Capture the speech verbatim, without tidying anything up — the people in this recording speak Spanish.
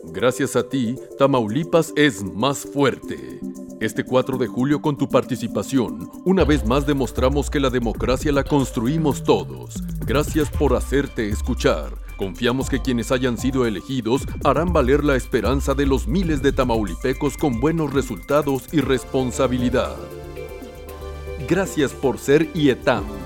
Gracias a ti, Tamaulipas es más fuerte. Este cuatro de julio, con tu participación, una vez más demostramos que la democracia la construimos todos. Gracias por hacerte escuchar. Confiamos que quienes hayan sido elegidos harán valer la esperanza de los miles de tamaulipecos con buenos resultados y responsabilidad. Gracias por ser I E T A M.